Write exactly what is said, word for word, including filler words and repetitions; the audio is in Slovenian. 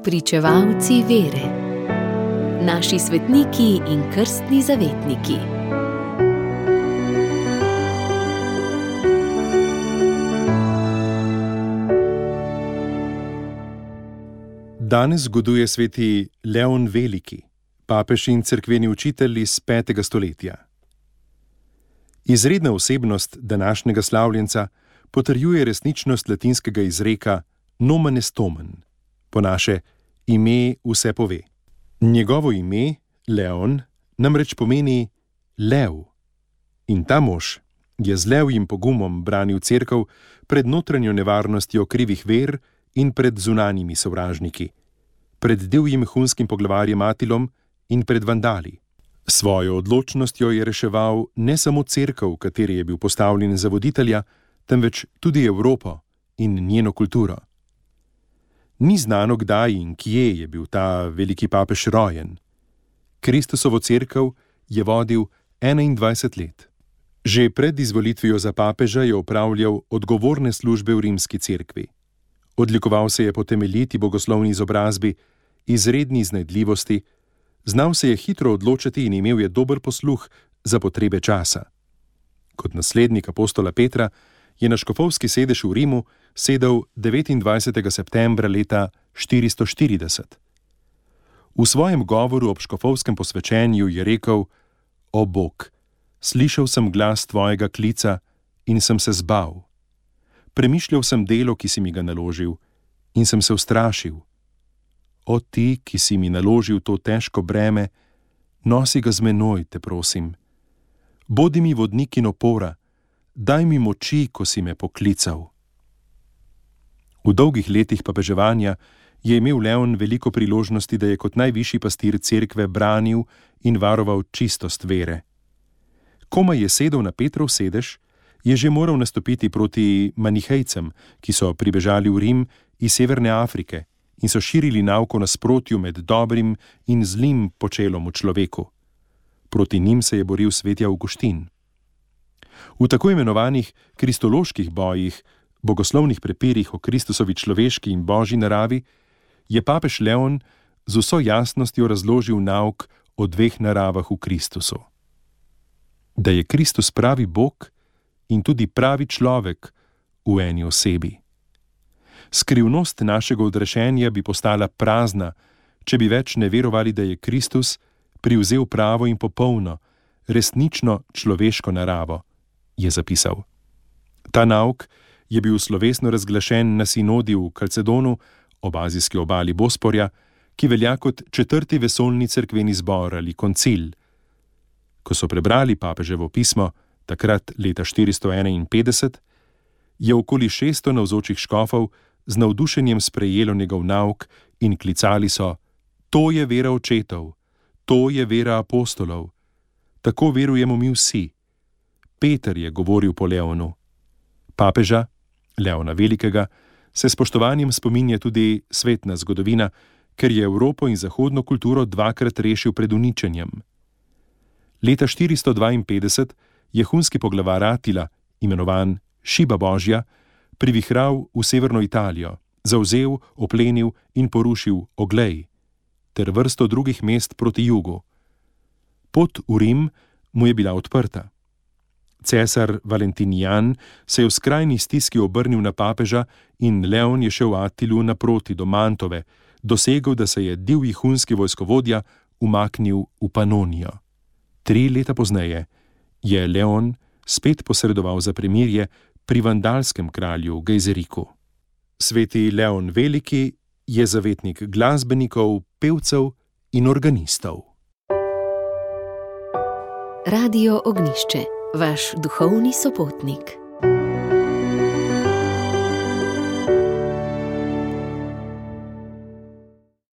Pričevalci vere. Naši svetniki in krstni zavetniki. Danes zgoduje sveti Leon Veliki, papež in cerkveni učitelj iz petega stoletja. Izredna osebnost današnjega slavljenca potrjuje resničnost latinskega izreka nomen est omen, po naše ime vse pove. Njegovo ime, Leon, namreč pomeni lev. In ta mož je z levjim pogumom branil cerkev pred notranjo nevarnostjo krivih ver in pred zunanjimi sovražniki, pred divjim hunskim poglavarjem Atilom in pred vandali. Svojo odločnostjo je reševal ne samo cerkev, kateri je bil postavljen za voditelja, temveč tudi Evropo in njeno kulturo. Ni znano, kdaj in kje je bil ta veliki papež rojen. Kristusovo cerkev je vodil enaindvajset let. Že pred izvolitvijo za papeža je opravljal odgovorne službe v rimski cerkvi. Odlikoval se je po temeljiti bogoslovni izobrazbi, izredni iznajdljivosti, znal se je hitro odločati in imel je dober posluh za potrebe časa. Kot naslednik apostola Petra je na škofovski sedež v Rimu sedel devetindvajsetega septembra leta štiristo štirideset. V svojem govoru ob škofovskem posvečenju je rekel: O Bog, slišal sem glas tvojega klica in sem se zbal. Premišljal sem delo, ki si mi ga naložil, in sem se ustrašil. O ti, ki si mi naložil to težko breme, nosi ga z menoj, te prosim. Bodi mi vodnik in opora, daj mi moči, ko si me poklical. V dolgih letih papeževanja je imel Leon veliko priložnosti, da je kot najvišji pastir cerkve branil in varoval čistost vere. Komaj je sedel na Petrov sedež, je že moral nastopiti proti manihejcem, ki so pribežali v Rim iz Severne Afrike in so širili nauko nasprotju med dobrim in zlim počelom v človeku. Proti njim se je boril sveti Avguštin. V tako imenovanih kristoloških bojih, bogoslovnih prepirih o Kristusovi človeški in božji naravi, je papež Leon z vso jasnostjo razložil nauk o dveh naravah v Kristusu. Da je Kristus pravi Bog in tudi pravi človek v eni osebi. Skrivnost našega odrešenja bi postala prazna, če bi več ne verovali, da je Kristus privzel pravo in popolno, resnično človeško naravo, je zapisal. Ta nauk je bil slovesno razglašen na sinodi v Kalcedonu ob azijski obali Bosporja, ki velja kot četrti vesoljni cerkveni zbor ali koncil. Ko so prebrali papeževo pismo, takrat leta štiristo enainpetdeset, je okoli šeststo navzočih škofov z navdušenjem sprejelo njegov nauk in klicali so: To je vera očetov, to je vera apostolov, tako verujemo mi vsi. Peter je govoril po Leonu. Papeža, Leona Velikega, se spoštovanjem spominja tudi svetna zgodovina, ker je Evropo in zahodno kulturo dvakrat rešil pred uničenjem. Leta štiristo dvainpetdeset je hunski poglavar Atila, imenovan Šiba Božja, privihral v severno Italijo, zavzel, oplenil in porušil Oglej ter vrsto drugih mest proti jugu. Pot v Rim mu je bila odprta. Cesar Valentinijan se je v skrajni stiski obrnil na papeža in Leon je šel Atilu naproti do Mantove, dosegel, da se je divji hunski vojskovodja umaknil v Panonijo. Tri leta pozneje je Leon spet posredoval za premirje pri vandalskem kralju Gejzeriku. Sveti Leon Veliki je zavetnik glasbenikov, pevcev in organistov. Radio Ognjišče, vaš duhovni sopotnik.